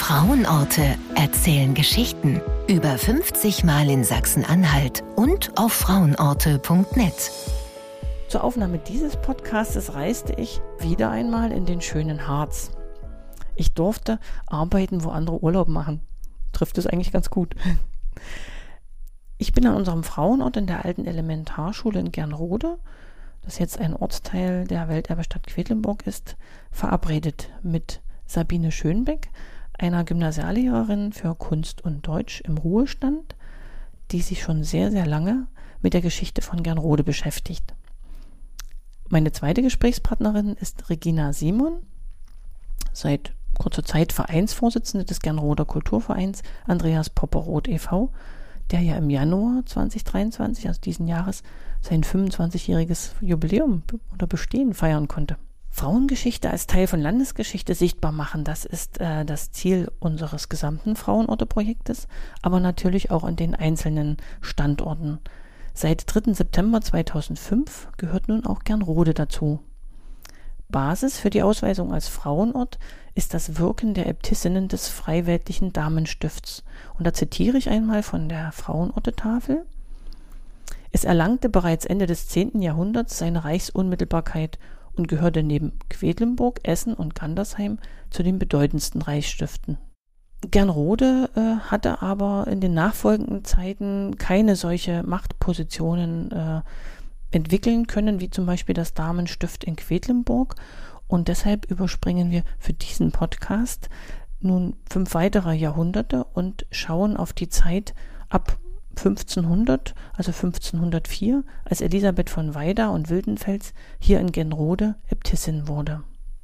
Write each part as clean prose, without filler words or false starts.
Frauenorte erzählen Geschichten. Über 50 Mal in Sachsen-Anhalt und auf frauenorte.net. Zur Aufnahme dieses Podcastes reiste ich wieder einmal in den schönen Harz. Ich durfte arbeiten, wo andere Urlaub machen. Trifft es eigentlich ganz gut. Ich bin an unserem Frauenort in der alten Elementarschule in Gernrode, das jetzt ein Ortsteil der Welterbestadt Quedlinburg ist, verabredet mit Sabine Schönbeck, einer Gymnasiallehrerin für Kunst und Deutsch im Ruhestand, die sich schon sehr, sehr lange mit der Geschichte von Gernrode beschäftigt. Meine zweite Gesprächspartnerin ist Regina Simon, seit kurzer Zeit Vereinsvorsitzende des Gernroder Kulturvereins Andreas Popperoth e.V., der ja im Januar 2023, also diesen Jahres, sein 25-jähriges Jubiläum oder Bestehen feiern konnte. Frauengeschichte als Teil von Landesgeschichte sichtbar machen, das ist das Ziel unseres gesamten Frauenorte-Projektes, aber natürlich auch an den einzelnen Standorten. Seit 3. September 2005 gehört nun auch Gernrode dazu. Basis für die Ausweisung als Frauenort ist das Wirken der Äbtissinnen des Freiweltlichen Damenstifts. Und da zitiere ich einmal von der Frauenorte-Tafel. Es erlangte bereits Ende des 10. Jahrhunderts seine Reichsunmittelbarkeit und gehörte neben Quedlinburg, Essen und Gandersheim zu den bedeutendsten Reichsstiften. Gernrode hatte aber in den nachfolgenden Zeiten keine solche Machtpositionen entwickeln können, wie zum Beispiel das Damenstift in Quedlinburg. Und deshalb überspringen wir für diesen Podcast nun 5 weitere Jahrhunderte und schauen auf die Zeit ab 1500, also 1504, als Elisabeth von Weida und Wildenfels hier in Gernrode Äbtissin wurde.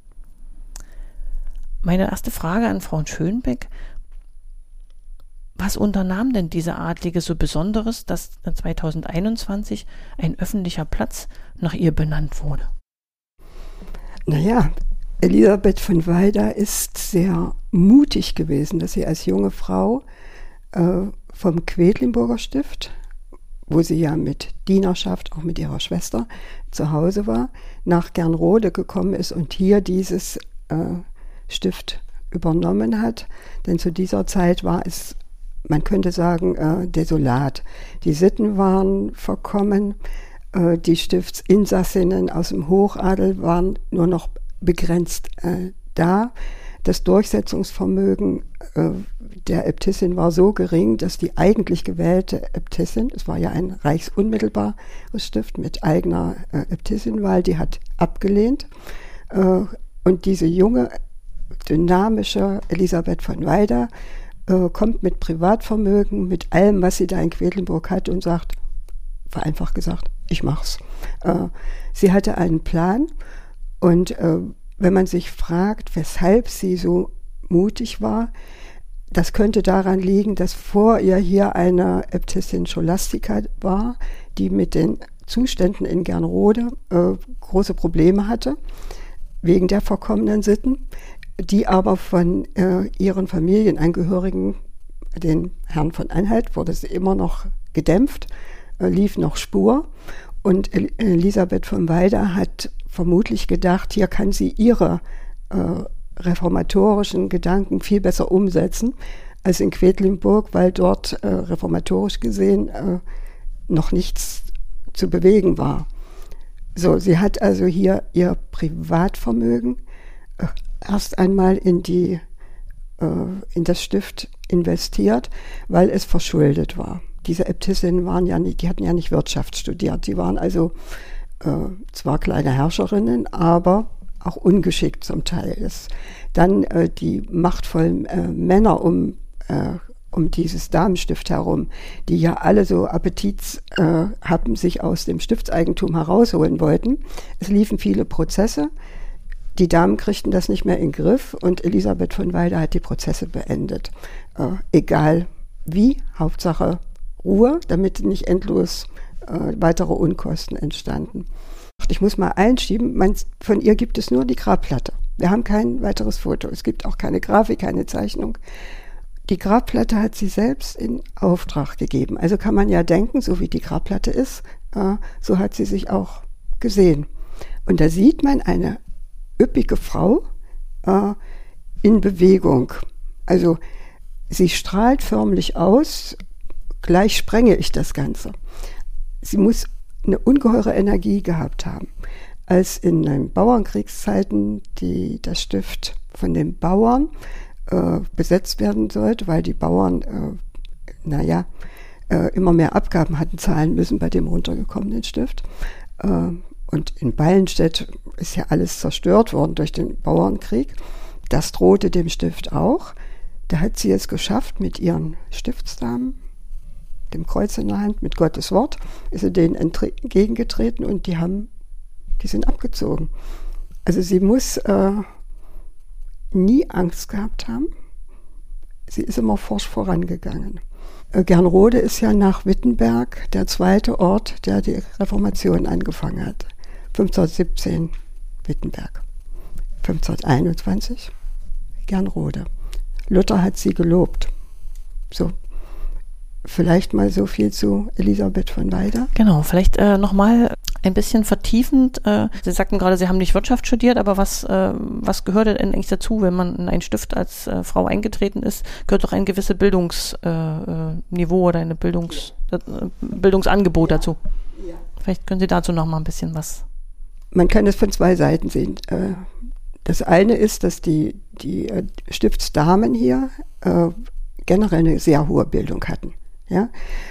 Meine erste Frage an Frau Schönbeck: Was unternahm denn diese Adlige so Besonderes, dass 2021 ein öffentlicher Platz nach ihr benannt wurde? Naja, Elisabeth von Weida ist sehr mutig gewesen, dass sie als junge Frau vom Quedlinburger Stift, wo sie ja mit Dienerschaft, auch mit ihrer Schwester, zu Hause war, nach Gernrode gekommen ist und hier dieses Stift übernommen hat. Denn zu dieser Zeit war es, man könnte sagen, desolat. Die Sitten waren verkommen, die Stiftsinsassinnen aus dem Hochadel waren nur noch begrenzt da. Das Durchsetzungsvermögen der Äbtissin war so gering, dass die eigentlich gewählte Äbtissin, es war ja ein reichsunmittelbares Stift mit eigener Äbtissinwahl, die hat abgelehnt. Und diese junge, dynamische Elisabeth von Weida kommt mit Privatvermögen, mit allem, was sie da in Quedlinburg hat und sagt, vereinfacht gesagt, ich mach's. Sie hatte einen Plan und wenn man sich fragt, weshalb sie so mutig war, das könnte daran liegen, dass vor ihr hier eine Äbtissin Scholastica war, die mit den Zuständen in Gernrode große Probleme hatte, wegen der verkommenen Sitten, die aber von ihren Familienangehörigen, den Herrn von Anhalt, wurde sie immer noch gedämpft, lief noch Spur. Und Elisabeth von Weida hat vermutlich gedacht, hier kann sie ihre reformatorischen Gedanken viel besser umsetzen als in Quedlinburg, weil dort reformatorisch gesehen noch nichts zu bewegen war. So, sie hat also hier ihr Privatvermögen erst einmal in das Stift investiert, weil es verschuldet war. Diese Äbtissinnen waren ja nicht, die hatten ja nicht Wirtschaft studiert, die waren also zwar kleine Herrscherinnen, aber auch ungeschickt zum Teil. Dann die machtvollen Männer um dieses Damenstift herum, die ja alle so Appetitshappen sich aus dem Stiftseigentum herausholen wollten. Es liefen viele Prozesse. Die Damen kriegten das nicht mehr in den Griff und Elisabeth von Weida hat die Prozesse beendet. Egal wie, Hauptsache Ruhe, damit nicht endlos weitere Unkosten entstanden. Ich muss mal einschieben, von ihr gibt es nur die Grabplatte. Wir haben kein weiteres Foto. Es gibt auch keine Grafik, keine Zeichnung. Die Grabplatte hat sie selbst in Auftrag gegeben. Also kann man ja denken, so wie die Grabplatte ist, so hat sie sich auch gesehen. Und da sieht man eine üppige Frau in Bewegung. Also sie strahlt förmlich aus, gleich sprenge ich das Ganze. Sie muss eine ungeheure Energie gehabt haben. Als in den Bauernkriegszeiten das Stift von den Bauern besetzt werden sollte, weil die Bauern, immer mehr Abgaben hatten zahlen müssen bei dem runtergekommenen Stift. Und in Ballenstedt ist ja alles zerstört worden durch den Bauernkrieg. Das drohte dem Stift auch. Da hat sie es geschafft, mit ihren Stiftsdamen, dem Kreuz in der Hand, mit Gottes Wort, ist sie denen entgegengetreten und die sind abgezogen. Also sie muss nie Angst gehabt haben. Sie ist immer forsch vorangegangen. Gernrode ist ja nach Wittenberg der zweite Ort, der die Reformation angefangen hat. 1517 Wittenberg, 1521 Gernrode. Luther hat sie gelobt. So, vielleicht mal so viel zu Elisabeth von Weida. Genau, vielleicht nochmal ein bisschen vertiefend. Sie sagten gerade, Sie haben nicht Wirtschaft studiert, aber was gehört denn eigentlich dazu, wenn man in einen Stift als Frau eingetreten ist? Gehört doch ein gewisses Bildungsniveau oder ein Bildungsangebot dazu. Ja. Vielleicht können Sie dazu noch mal ein bisschen was. Man kann es von zwei Seiten sehen. Das eine ist, dass die Stiftsdamen hier generell eine sehr hohe Bildung hatten. Ja?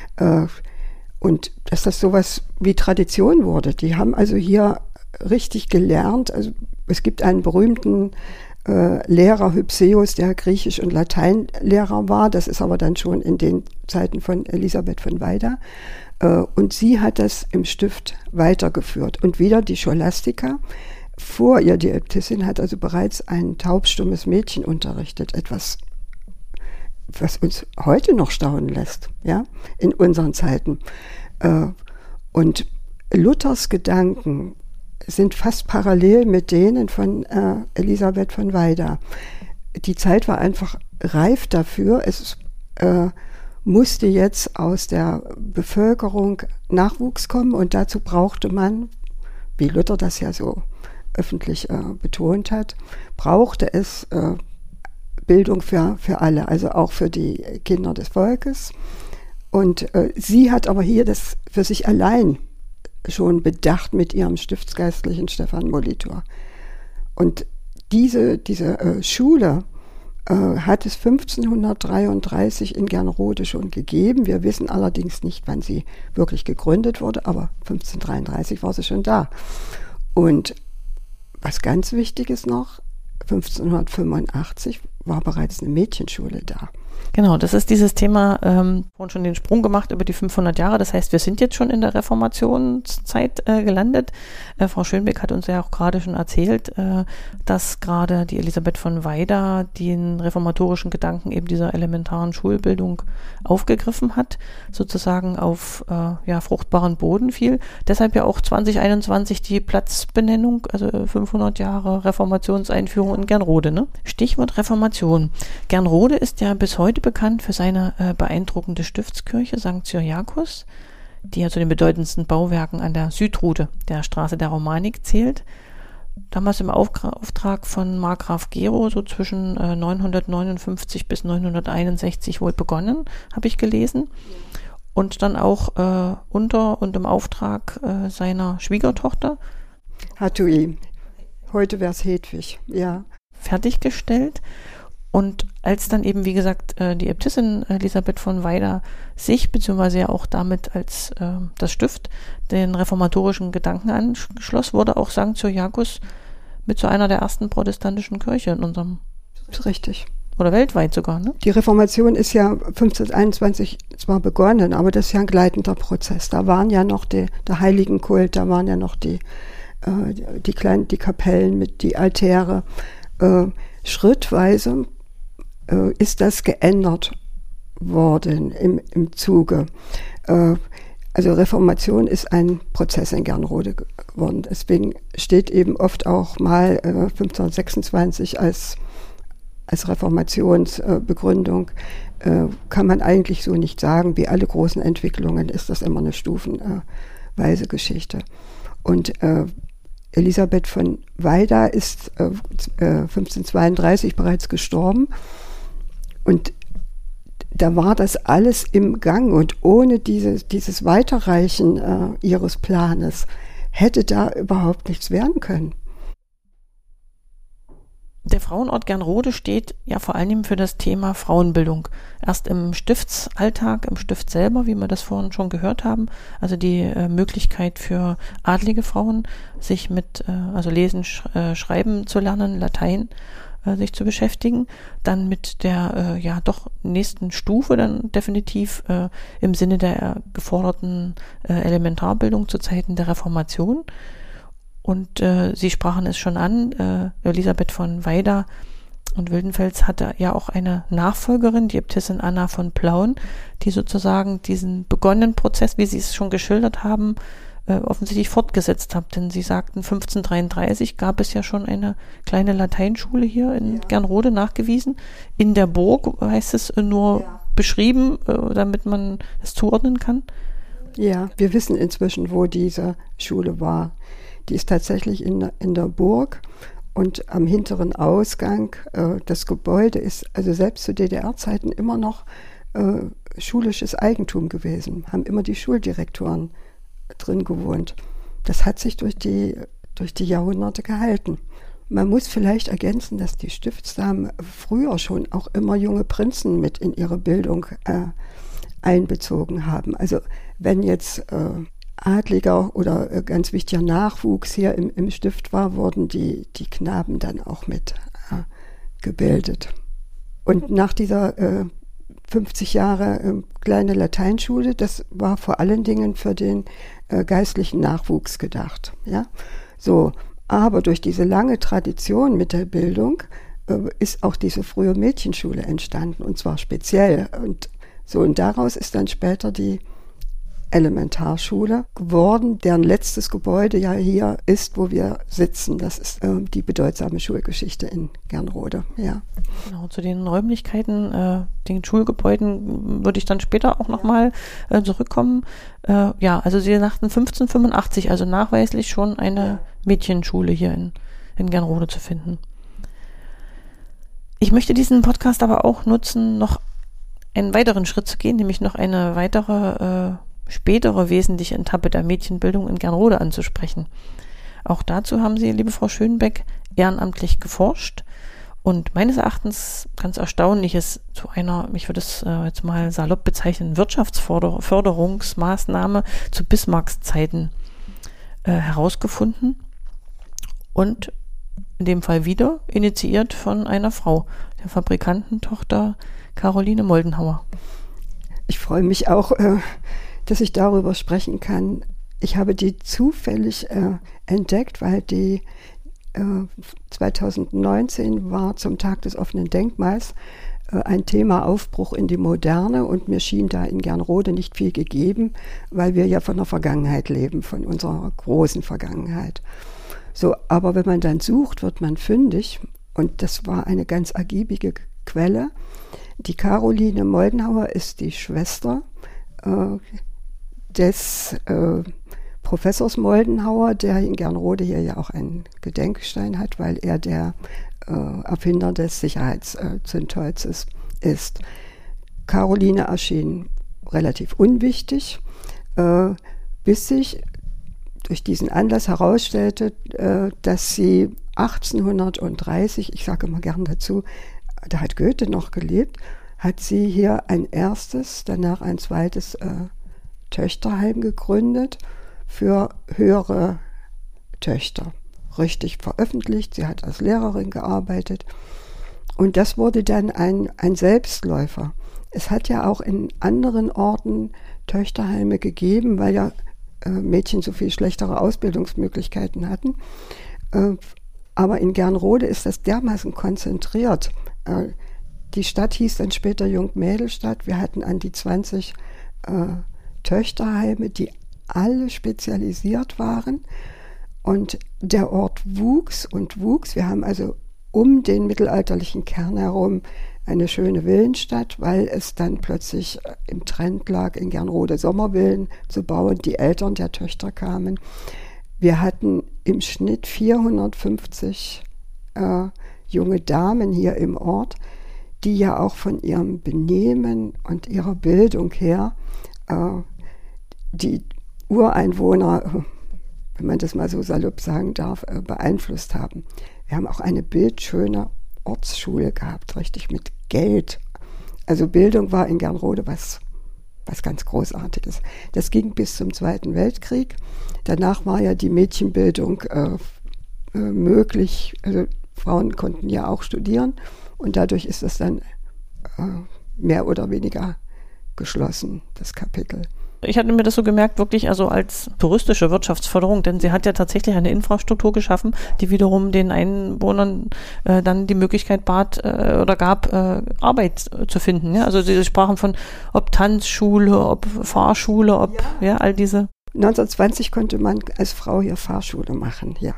Und dass das sowas wie Tradition wurde. Die haben also hier richtig gelernt. Also es gibt einen berühmten Lehrer, Hypsäus, der Griechisch- und Lateinlehrer war. Das ist aber dann schon in den Zeiten von Elisabeth von Weida. Und sie hat das im Stift weitergeführt. Und wieder die Scholastika. Vor ihr, die Äbtissin, hat also bereits ein taubstummes Mädchen unterrichtet. Etwas, was uns heute noch staunen lässt, ja, in unseren Zeiten. Und Luthers Gedanken sind fast parallel mit denen von Elisabeth von Weida. Die Zeit war einfach reif dafür. Es musste jetzt aus der Bevölkerung Nachwuchs kommen und dazu brauchte man, wie Luther das ja so öffentlich betont hat, brauchte es Bildung für alle, also auch für die Kinder des Volkes. Und sie hat aber hier das für sich allein schon bedacht mit ihrem Stiftsgeistlichen Stephan Molitor. Und diese Schule hat es 1533 in Gernrode schon gegeben. Wir wissen allerdings nicht, wann sie wirklich gegründet wurde, aber 1533 war sie schon da. Und was ganz wichtig ist noch, 1585 war bereits eine Mädchenschule da. Genau, das ist dieses Thema, vorhin schon den Sprung gemacht über die 500 Jahre. Das heißt, wir sind jetzt schon in der Reformationszeit gelandet. Frau Schönbeck hat uns ja auch gerade schon erzählt, dass gerade die Elisabeth von Weida den reformatorischen Gedanken eben dieser elementaren Schulbildung aufgegriffen hat, sozusagen auf fruchtbaren Boden fiel. Deshalb ja auch 2021 die Platzbenennung, also 500 Jahre Reformationseinführung in Gernrode. Ne? Stichwort Reformation. Gernrode ist ja bis heute bekannt für seine beeindruckende Stiftskirche St. Cyriakus, die ja zu den bedeutendsten Bauwerken an der Südroute der Straße der Romanik zählt. Damals im Auftrag von Markgraf Gero, so zwischen 959 bis 961 wohl begonnen, habe ich gelesen. Und dann auch unter und im Auftrag seiner Schwiegertochter. Hatui. Heute wäre es Hedwig, ja. Fertiggestellt. Und als dann eben, wie gesagt, die Äbtissin Elisabeth von Weida sich, beziehungsweise ja auch damit als das Stift, den reformatorischen Gedanken anschloss, wurde auch St. Cyriakus mit zu einer der ersten protestantischen Kirche in unserem... Das ist richtig. Oder weltweit sogar, ne? Die Reformation ist ja 1521 zwar begonnen, aber das ist ja ein gleitender Prozess. Da waren ja noch der Heiligenkult, da waren ja noch die Kapellen mit die Altäre. Schrittweise ist das geändert worden im Zuge. Also Reformation ist ein Prozess in Gernrode geworden. Deswegen steht eben oft auch mal 1526 als Reformationsbegründung. Kann man eigentlich so nicht sagen. Wie alle großen Entwicklungen ist das immer eine stufenweise Geschichte. Und Elisabeth von Weida ist 1532 bereits gestorben. Und da war das alles im Gang und ohne dieses Weiterreichen ihres Planes hätte da überhaupt nichts werden können. Der Frauenort Gernrode steht ja vor allem für das Thema Frauenbildung. Erst im Stiftsalltag, im Stift selber, wie wir das vorhin schon gehört haben, also die Möglichkeit für adlige Frauen, sich mit, also lesen, schreiben zu lernen, Latein, sich zu beschäftigen, dann mit der doch nächsten Stufe dann definitiv im Sinne der geforderten Elementarbildung zu Zeiten der Reformation. Und Sie sprachen es schon an, Elisabeth von Weida und Wildenfels hatte ja auch eine Nachfolgerin, die Äbtissin Anna von Plauen, die sozusagen diesen begonnenen Prozess, wie Sie es schon geschildert haben, offensichtlich fortgesetzt hat. Denn Sie sagten, 1533 gab es ja schon eine kleine Lateinschule hier in Gernrode nachgewiesen. In der Burg heißt es nur beschrieben, damit man es zuordnen kann. Ja, wir wissen inzwischen, wo diese Schule war. Die ist tatsächlich in der Burg und am hinteren Ausgang. Das Gebäude ist also selbst zu DDR-Zeiten immer noch schulisches Eigentum gewesen. Haben immer die Schuldirektoren drin gewohnt. Das hat sich durch die Jahrhunderte gehalten. Man muss vielleicht ergänzen, dass die Stiftsdamen früher schon auch immer junge Prinzen mit in ihre Bildung einbezogen haben. Also wenn jetzt adliger oder ganz wichtiger Nachwuchs hier im Stift war, wurden die Knaben dann auch mit gebildet. Und nach dieser 50 Jahre kleine Lateinschule, das war vor allen Dingen für den geistlichen Nachwuchs gedacht. Ja? So, aber durch diese lange Tradition mit der Bildung ist auch diese frühe Mädchenschule entstanden, und zwar speziell. Und daraus ist dann später die Elementarschule geworden, deren letztes Gebäude ja hier ist, wo wir sitzen. Das ist die bedeutsame Schulgeschichte in Gernrode. Ja. Genau, zu den Räumlichkeiten, den Schulgebäuden würde ich dann später auch nochmal zurückkommen. Also Sie sagten 1585, also nachweislich schon eine Mädchenschule hier in Gernrode zu finden. Ich möchte diesen Podcast aber auch nutzen, noch einen weiteren Schritt zu gehen, nämlich noch eine weitere spätere wesentliche Etappe der Mädchenbildung in Gernrode anzusprechen. Auch dazu haben Sie, liebe Frau Schönbeck, ehrenamtlich geforscht und meines Erachtens ganz Erstaunliches zu einer, ich würde es jetzt mal salopp bezeichnen, Wirtschaftsförderungsmaßnahme zu Bismarcks Zeiten herausgefunden und in dem Fall wieder initiiert von einer Frau, der Fabrikantentochter Caroline Moldenhauer. Ich freue mich auch, dass ich darüber sprechen kann. Ich habe die zufällig entdeckt, weil die 2019 war zum Tag des offenen Denkmals ein Thema Aufbruch in die Moderne, und mir schien da in Gernrode nicht viel gegeben, weil wir ja von der Vergangenheit leben, von unserer großen Vergangenheit. So, aber wenn man dann sucht, wird man fündig, und das war eine ganz ergiebige Quelle. Die Caroline Moldenhauer ist die Schwester des Professors Moldenhauer, der in Gernrode hier ja auch einen Gedenkstein hat, weil er der Erfinder des Sicherheitszündholzes ist. Caroline erschien relativ unwichtig, bis sich durch diesen Anlass herausstellte, dass sie 1830, ich sage immer gern dazu, da hat Goethe noch gelebt, hat sie hier ein erstes, danach ein zweites Töchterheim gegründet für höhere Töchter. Richtig veröffentlicht, sie hat als Lehrerin gearbeitet, und das wurde dann ein Selbstläufer. Es hat ja auch in anderen Orten Töchterheime gegeben, weil ja Mädchen so viel schlechtere Ausbildungsmöglichkeiten hatten. Aber in Gernrode ist das dermaßen konzentriert. Die Stadt hieß dann später Jungmädelstadt. Wir hatten an die 20 Töchterheime, die alle spezialisiert waren. Und der Ort wuchs und wuchs. Wir haben also um den mittelalterlichen Kern herum eine schöne Villenstadt, weil es dann plötzlich im Trend lag, in Gernrode Sommervillen zu bauen. Die Eltern der Töchter kamen. Wir hatten im Schnitt 450 junge Damen hier im Ort, die ja auch von ihrem Benehmen und ihrer Bildung her die Ureinwohner, wenn man das mal so salopp sagen darf, beeinflusst haben. Wir haben auch eine bildschöne Ortsschule gehabt, richtig mit Geld. Also Bildung war in Gernrode was ganz Großartiges. Das ging bis zum Zweiten Weltkrieg. Danach war ja die Mädchenbildung möglich. Also Frauen konnten ja auch studieren und dadurch ist das dann mehr oder weniger geschlossen, das Kapitel. Ich hatte mir das so gemerkt, wirklich also als touristische Wirtschaftsförderung, denn sie hat ja tatsächlich eine Infrastruktur geschaffen, die wiederum den Einwohnern dann die Möglichkeit gab, Arbeit zu finden. Ja? Also sie sprachen von ob Tanzschule, ob Fahrschule, ob all diese. 1920 konnte man als Frau hier Fahrschule machen, ja.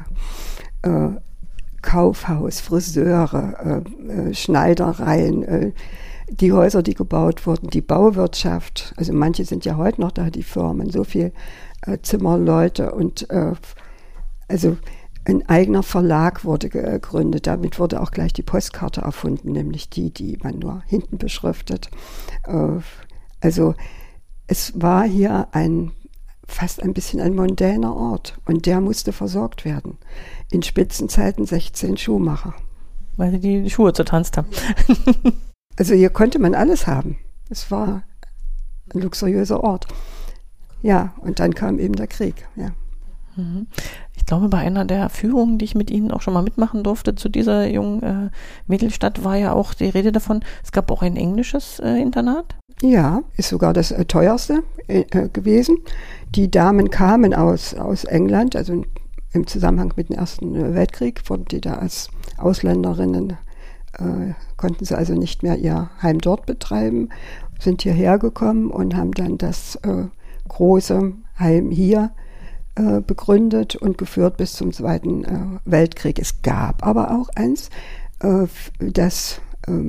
Kaufhaus, Friseure, Schneidereien, die Häuser, die gebaut wurden, die Bauwirtschaft, also manche sind ja heute noch da, die Firmen, so viel Zimmerleute und also ein eigener Verlag wurde gegründet. Damit wurde auch gleich die Postkarte erfunden, nämlich die man nur hinten beschriftet. Also es war hier fast ein bisschen ein mondäner Ort und der musste versorgt werden. In Spitzenzeiten 16 Schuhmacher. Weil sie die Schuhe zertanzt haben. Also hier konnte man alles haben. Es war ein luxuriöser Ort. Ja, und dann kam eben der Krieg. Ja. Ich glaube, bei einer der Führungen, die ich mit Ihnen auch schon mal mitmachen durfte zu dieser jungen Mädelstadt, war ja auch die Rede davon, es gab auch ein englisches Internat. Ja, ist sogar das teuerste gewesen. Die Damen kamen aus England, also im Zusammenhang mit dem Ersten Weltkrieg, wurden die da als Ausländerinnen konnten sie also nicht mehr ihr Heim dort betreiben, sind hierher gekommen und haben dann das große Heim hier begründet und geführt bis zum Zweiten Weltkrieg. Es gab aber auch eins, das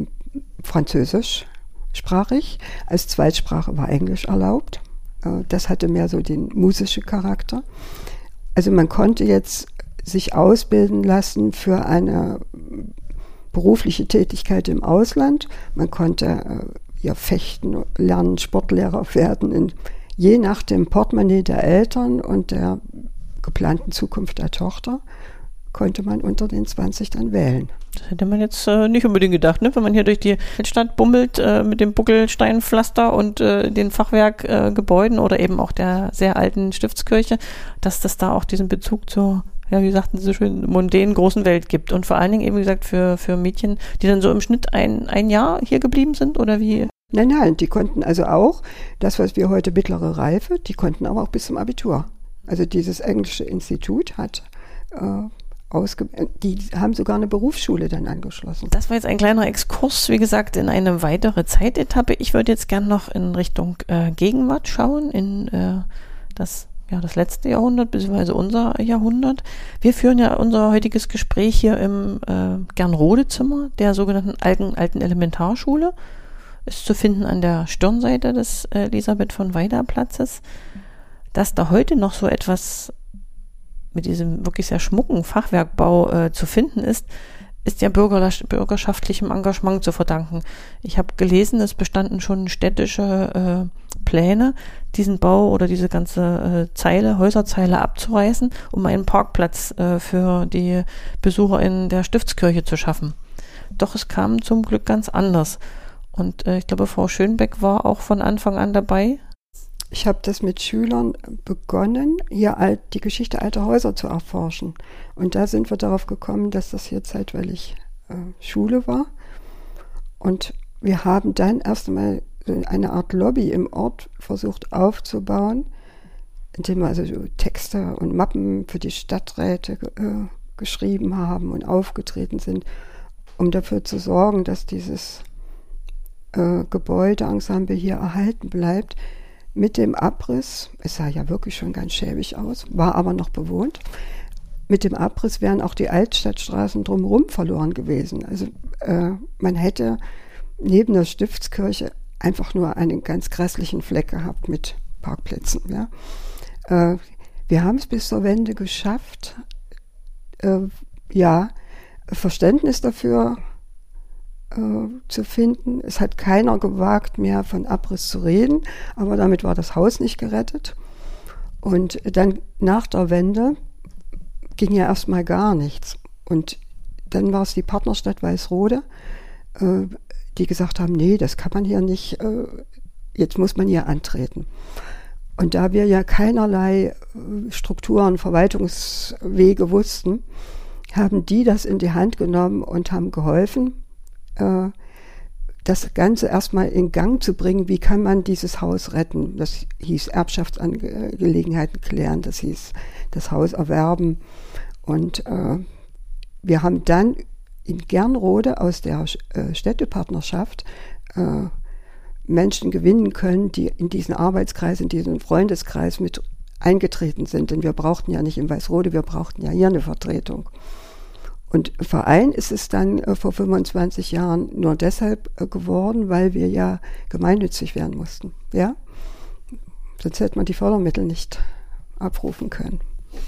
französischsprachig, als Zweitsprache war Englisch erlaubt. Das hatte mehr so den musischen Charakter. Also man konnte jetzt sich ausbilden lassen für eine berufliche Tätigkeit im Ausland. Man konnte fechten lernen, Sportlehrer werden. Je nach dem Portemonnaie der Eltern und der geplanten Zukunft der Tochter konnte man unter den 20 dann wählen. Das hätte man jetzt nicht unbedingt gedacht, ne? Wenn man hier durch die Stadt bummelt mit dem Buckelsteinpflaster und den Fachwerkgebäuden oder eben auch der sehr alten Stiftskirche, dass das da auch diesen Bezug zur, ja, wie sagten Sie so schön, mondänen großen Welt gibt. Und vor allen Dingen eben, wie gesagt, für Mädchen, die dann so im Schnitt ein Jahr hier geblieben sind oder wie? Nein, die konnten also auch, das, was wir heute mittlere Reife, die konnten aber auch bis zum Abitur. Also dieses englische Institut hat die haben sogar eine Berufsschule dann angeschlossen. Das war jetzt ein kleiner Exkurs, wie gesagt, in eine weitere Zeitetappe. Ich würde jetzt gern noch in Richtung Gegenwart schauen, in das letzte Jahrhundert, beziehungsweise unser Jahrhundert. Wir führen ja unser heutiges Gespräch hier im Gernrode-Zimmer der sogenannten alten Elementarschule. Ist zu finden an der Stirnseite des Elisabeth von Weida Platzes. Dass da heute noch so etwas mit diesem wirklich sehr schmucken Fachwerkbau zu finden ist ja bürgerschaftlichem Engagement zu verdanken. Ich habe gelesen, es bestanden schon städtische Pläne, diesen Bau oder diese ganze Häuserzeile abzureißen, um einen Parkplatz für die Besucher in der Stiftskirche zu schaffen. Doch es kam zum Glück ganz anders. Und ich glaube, Frau Schönbeck war auch von Anfang an dabei. Ich habe das mit Schülern begonnen, hier die Geschichte alter Häuser zu erforschen. Und da sind wir darauf gekommen, dass das hier zeitweilig Schule war. Und wir haben dann erst einmal eine Art Lobby im Ort versucht aufzubauen, indem wir also Texte und Mappen für die Stadträte geschrieben haben und aufgetreten sind, um dafür zu sorgen, dass dieses Gebäudeensemble hier erhalten bleibt. Mit dem Abriss, es sah ja wirklich schon ganz schäbig aus, war aber noch bewohnt. Mit dem Abriss wären auch die Altstadtstraßen drumherum verloren gewesen. Also man hätte neben der Stiftskirche einfach nur einen ganz grässlichen Fleck gehabt mit Parkplätzen. Ja. Wir haben es bis zur Wende geschafft, Verständnis dafür zu finden. Es hat keiner gewagt, mehr von Abriss zu reden, aber damit war das Haus nicht gerettet. Und dann nach der Wende ging ja erstmal gar nichts. Und dann war es die Partnerstadt Weißrode, die gesagt haben, nee, das kann man hier nicht, jetzt muss man hier antreten. Und da wir ja keinerlei Strukturen, Verwaltungswege wussten, haben die das in die Hand genommen und haben geholfen, das Ganze erstmal in Gang zu bringen. Wie kann man dieses Haus retten? Das hieß Erbschaftsangelegenheiten klären, das hieß das Haus erwerben. Und wir haben dann in Gernrode aus der Städtepartnerschaft Menschen gewinnen können, die in diesen Arbeitskreis, in diesen Freundeskreis mit eingetreten sind. Denn wir brauchten ja nicht in Weißrode, wir brauchten ja hier eine Vertretung. Und Verein ist es dann vor 25 Jahren nur deshalb geworden, weil wir ja gemeinnützig werden mussten. Ja? Sonst hätte man die Fördermittel nicht abrufen können.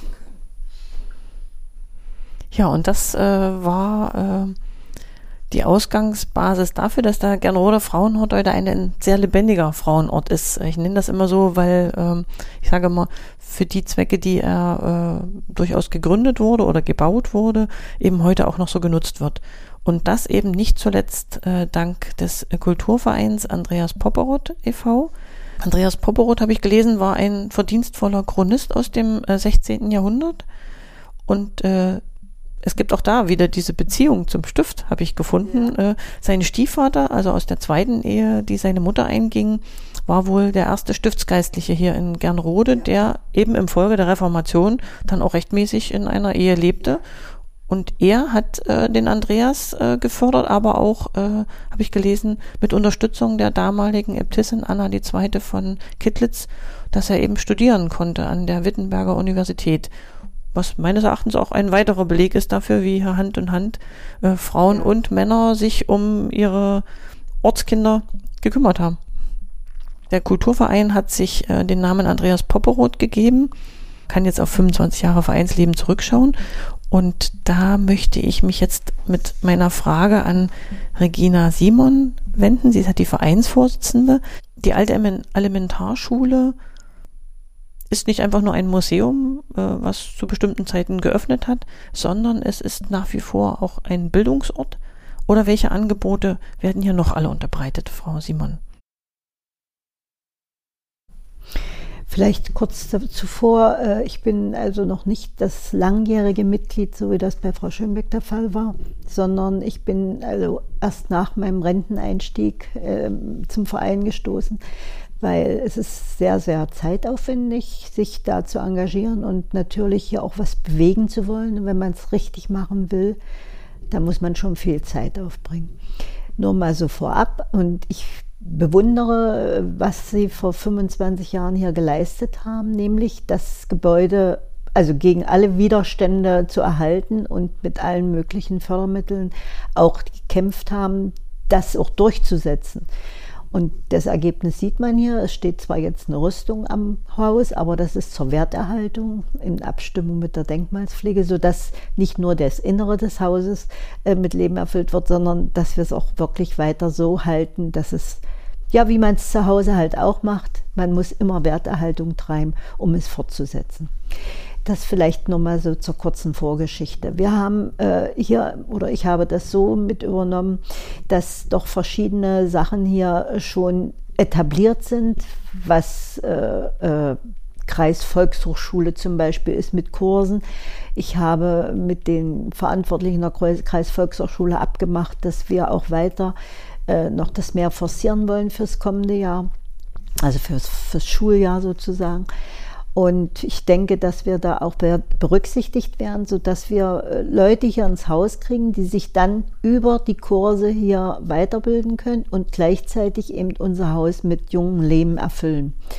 Ja, und das war die Ausgangsbasis dafür, dass der Gernroder Frauenhort heute ein sehr lebendiger Frauenort ist. Ich nenne das immer so, weil ich sage immer, für die Zwecke, die er durchaus gegründet wurde oder gebaut wurde, eben heute auch noch so genutzt wird. Und das eben nicht zuletzt dank des Kulturvereins Andreas Popperoth e.V. Andreas Popperoth, habe ich gelesen, war ein verdienstvoller Chronist aus dem 16. Jahrhundert. Und es gibt auch da wieder diese Beziehung zum Stift, habe ich gefunden. Ja. Sein Stiefvater, also aus der zweiten Ehe, die seine Mutter einging, war wohl der erste Stiftsgeistliche hier in Gernrode, der eben im Folge der Reformation dann auch rechtmäßig in einer Ehe lebte. Und er hat den Andreas gefördert, aber auch, habe ich gelesen, mit Unterstützung der damaligen Äbtissin Anna II. Von Kittlitz, dass er eben studieren konnte an der Wittenberger Universität. Was meines Erachtens auch ein weiterer Beleg ist dafür, wie hier Hand in Hand Frauen und Männer sich um ihre Ortskinder gekümmert haben. Der Kulturverein hat sich den Namen Andreas Popperoth gegeben, kann jetzt auf 25 Jahre Vereinsleben zurückschauen. Und da möchte ich mich jetzt mit meiner Frage an Regina Simon wenden. Sie ist die Vereinsvorsitzende. Die alte Elementarschule ist nicht einfach nur ein Museum, was zu bestimmten Zeiten geöffnet hat, sondern es ist nach wie vor auch ein Bildungsort. Oder welche Angebote werden hier noch alle unterbreitet, Frau Simon? Vielleicht kurz zuvor, ich bin also noch nicht das langjährige Mitglied, so wie das bei Frau Schönbeck der Fall war, sondern ich bin also erst nach meinem Renteneinstieg zum Verein gestoßen, weil es ist sehr, sehr zeitaufwendig, sich da zu engagieren und natürlich hier auch was bewegen zu wollen. Und wenn man es richtig machen will, da muss man schon viel Zeit aufbringen. Nur mal so vorab, und ich bewundere, was Sie vor 25 Jahren hier geleistet haben, nämlich das Gebäude also gegen alle Widerstände zu erhalten und mit allen möglichen Fördermitteln auch gekämpft haben, das auch durchzusetzen. Und das Ergebnis sieht man hier. Es steht zwar jetzt eine Rüstung am Haus, aber das ist zur Werterhaltung in Abstimmung mit der Denkmalspflege, sodass nicht nur das Innere des Hauses mit Leben erfüllt wird, sondern dass wir es auch wirklich weiter so halten, dass es, ja, wie man es zu Hause halt auch macht, man muss immer Werterhaltung treiben, um es fortzusetzen. Das vielleicht nochmal so zur kurzen Vorgeschichte. Wir haben hier, oder ich habe das so mit übernommen, dass doch verschiedene Sachen hier schon etabliert sind, was Kreisvolkshochschule zum Beispiel ist mit Kursen. Ich habe mit den Verantwortlichen der Kreisvolkshochschule abgemacht, dass wir auch weiter noch das mehr forcieren wollen fürs kommende Jahr, also fürs Schuljahr sozusagen. Und ich denke, dass wir da auch berücksichtigt werden, sodass wir Leute hier ins Haus kriegen, die sich dann über die Kurse hier weiterbilden können und gleichzeitig eben unser Haus mit jungem Leben erfüllen.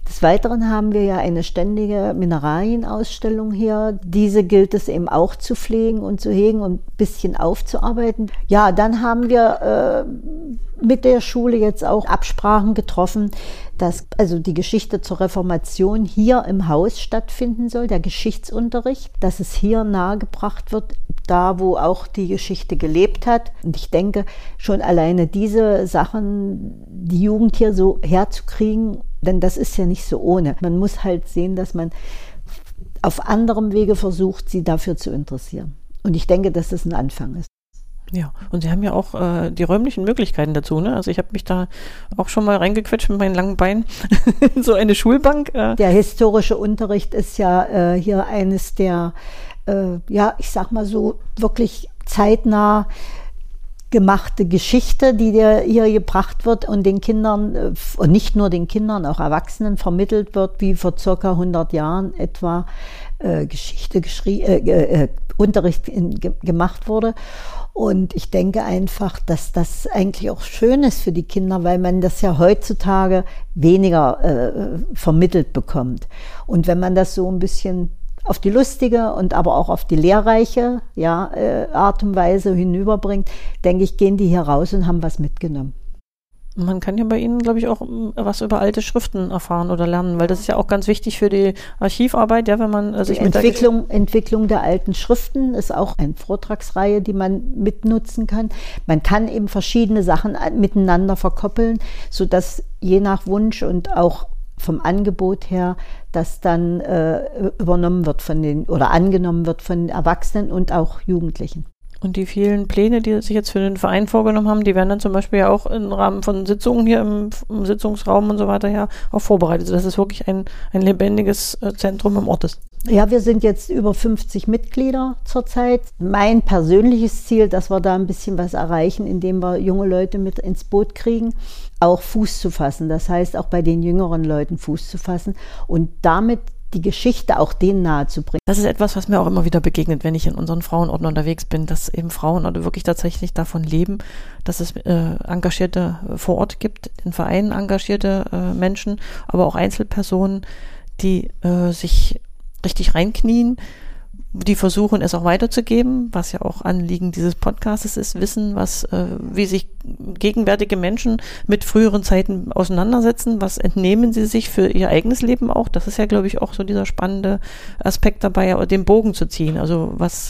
Des Weiteren haben wir ja eine ständige Mineralienausstellung hier. Diese gilt es eben auch zu pflegen und zu hegen und ein bisschen aufzuarbeiten. Ja, dann haben wir mit der Schule jetzt auch Absprachen getroffen, dass also die Geschichte zur Reformation hier im Haus stattfinden soll, der Geschichtsunterricht, dass es hier nahegebracht wird, da wo auch die Geschichte gelebt hat. Und ich denke, schon alleine diese Sachen, die Jugend hier so herzukriegen, denn das ist ja nicht so ohne. Man muss halt sehen, dass man auf anderem Wege versucht, sie dafür zu interessieren. Und ich denke, dass das ein Anfang ist. Ja, und Sie haben ja auch die räumlichen Möglichkeiten dazu, ne? Also ich habe mich da auch schon mal reingequetscht mit meinen langen Beinen in so eine Schulbank. Der historische Unterricht ist ja hier eines der, ich sag mal so, wirklich zeitnah gemachte Geschichte, die hier gebracht wird und den Kindern, und nicht nur den Kindern, auch Erwachsenen vermittelt wird, wie vor circa 100 Jahren etwa Unterricht gemacht wurde. Und ich denke einfach, dass das eigentlich auch schön ist für die Kinder, weil man das ja heutzutage weniger vermittelt bekommt. Und wenn man das so ein bisschen auf die lustige und aber auch auf die lehrreiche Art und Weise hinüberbringt, denke ich, gehen die hier raus und haben was mitgenommen. Man kann ja bei Ihnen, glaube ich, auch was über alte Schriften erfahren oder lernen, weil das ist ja auch ganz wichtig für die Archivarbeit, ja, wenn man sich mit Entwicklung der alten Schriften ist auch eine Vortragsreihe, die man mitnutzen kann. Man kann eben verschiedene Sachen miteinander verkoppeln, sodass je nach Wunsch und auch vom Angebot her, das dann übernommen wird angenommen wird von Erwachsenen und auch Jugendlichen. Und die vielen Pläne, die sich jetzt für den Verein vorgenommen haben, die werden dann zum Beispiel ja auch im Rahmen von Sitzungen hier im Sitzungsraum und so weiter ja auch vorbereitet, sodass es wirklich ein lebendiges Zentrum im Ort ist. Ja, wir sind jetzt über 50 Mitglieder zurzeit. Mein persönliches Ziel, dass wir da ein bisschen was erreichen, indem wir junge Leute mit ins Boot kriegen, auch Fuß zu fassen. Das heißt, auch bei den jüngeren Leuten Fuß zu fassen und damit die Geschichte auch denen nahezubringen. Das ist etwas, was mir auch immer wieder begegnet, wenn ich in unseren Frauenorten unterwegs bin, dass eben Frauenorte wirklich tatsächlich davon leben, dass es Engagierte vor Ort gibt, in Vereinen engagierte Menschen, aber auch Einzelpersonen, die sich richtig reinknien, die versuchen, es auch weiterzugeben, was ja auch Anliegen dieses Podcasts ist, wissen, wie sich gegenwärtige Menschen mit früheren Zeiten auseinandersetzen, was entnehmen sie sich für ihr eigenes Leben auch. Das ist ja, glaube ich, auch so dieser spannende Aspekt dabei, den Bogen zu ziehen. Also was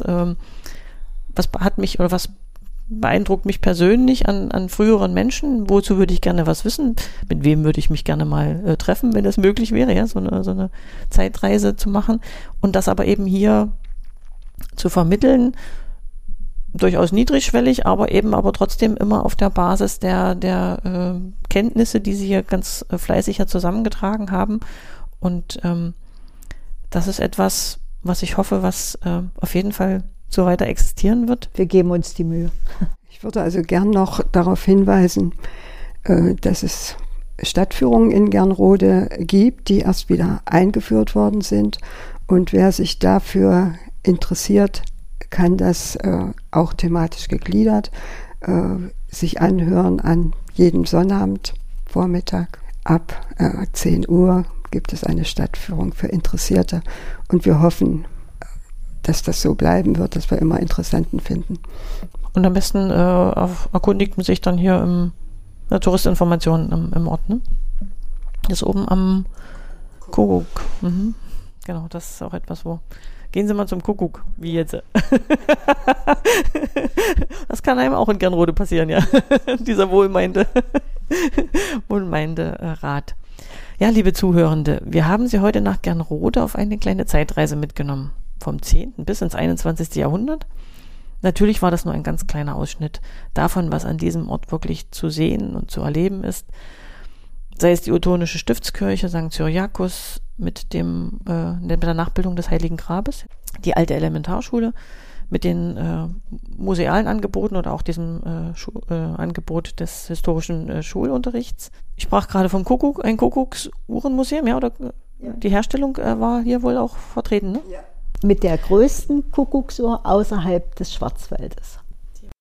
hat mich oder was beeindruckt mich persönlich an früheren Menschen? Wozu würde ich gerne was wissen? Mit wem würde ich mich gerne mal treffen, wenn es möglich wäre, ja, so eine Zeitreise zu machen und das aber eben hier zu vermitteln, durchaus niedrigschwellig, aber trotzdem immer auf der Basis der Kenntnisse, die sie hier ganz fleißig ja zusammengetragen haben. Und das ist etwas, was ich hoffe, was auf jeden Fall so weiter existieren wird. Wir geben uns die Mühe. Ich würde also gern noch darauf hinweisen, dass es Stadtführungen in Gernrode gibt, die erst wieder eingeführt worden sind. Und wer sich dafür interessiert, kann das auch thematisch gegliedert sich anhören an jedem Sonnabend Vormittag. Ab 10 Uhr gibt es eine Stadtführung für Interessierte und wir hoffen, dass das so bleiben wird, dass wir immer Interessenten finden. Und am besten erkundigt man sich dann hier im Touristinformationen im Ort, ne? Das ist oben am Kuckuck. Mhm. Genau, das ist auch etwas, wo... Gehen Sie mal zum Kuckuck, wie jetzt. Das kann einem auch in Gernrode passieren, ja. Dieser wohlmeinte Rat. Ja, liebe Zuhörende, wir haben Sie heute nach Gernrode auf eine kleine Zeitreise mitgenommen. Vom 10. bis ins 21. Jahrhundert. Natürlich war das nur ein ganz kleiner Ausschnitt davon, was an diesem Ort wirklich zu sehen und zu erleben ist. Sei es die Ottonische Stiftskirche St. Cyriakus mit der Nachbildung des Heiligen Grabes, die alte Elementarschule mit den musealen Angeboten oder auch diesem Angebot des historischen Schulunterrichts. Ich sprach gerade vom Kuckuck, ein Kuckucksuhrenmuseum, ja, oder die Herstellung war hier wohl auch vertreten, ne? Ja. Mit der größten Kuckucksuhr außerhalb des Schwarzwaldes.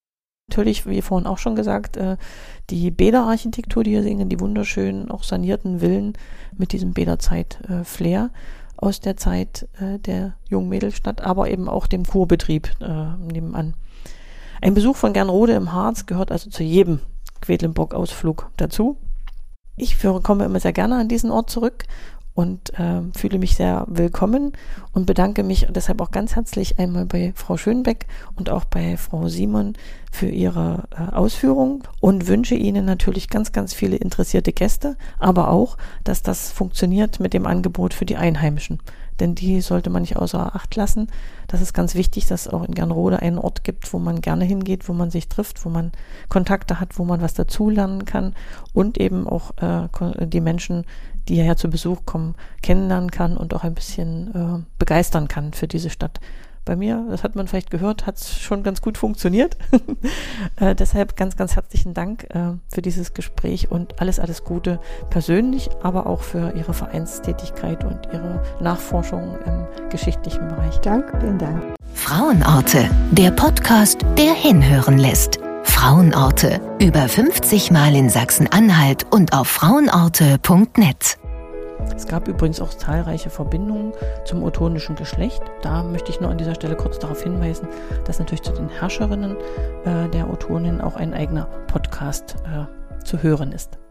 Natürlich, wie vorhin auch schon gesagt, die Bäderarchitektur, die hier sehen, die wunderschönen, auch sanierten Villen mit diesem Bäderzeit-Flair aus der Zeit der jungen Mädelstadt, aber eben auch dem Kurbetrieb nebenan. Ein Besuch von Gernrode im Harz gehört also zu jedem Quedlinburg-Ausflug dazu. Ich komme immer sehr gerne an diesen Ort zurück und fühle mich sehr willkommen und bedanke mich deshalb auch ganz herzlich einmal bei Frau Schönbeck und auch bei Frau Simon für ihre Ausführung und wünsche Ihnen natürlich ganz, ganz viele interessierte Gäste, aber auch, dass das funktioniert mit dem Angebot für die Einheimischen. Denn die sollte man nicht außer Acht lassen. Das ist ganz wichtig, dass es auch in Gernrode einen Ort gibt, wo man gerne hingeht, wo man sich trifft, wo man Kontakte hat, wo man was dazulernen kann und eben auch die Menschen, die hierher zu Besuch kommen, kennenlernen kann und auch ein bisschen begeistern kann für diese Stadt. Bei mir, das hat man vielleicht gehört, hat es schon ganz gut funktioniert. Deshalb ganz, ganz herzlichen Dank für dieses Gespräch und alles, alles Gute persönlich, aber auch für Ihre Vereinstätigkeit und Ihre Nachforschung im geschichtlichen Bereich. Danke, vielen Dank. Frauenorte, der Podcast, der hinhören lässt. Frauenorte, über 50 Mal in Sachsen-Anhalt und auf frauenorte.net. Es gab übrigens auch zahlreiche Verbindungen zum ottonischen Geschlecht. Da möchte ich nur an dieser Stelle kurz darauf hinweisen, dass natürlich zu den Herrscherinnen der Ottoninnen auch ein eigener Podcast zu hören ist.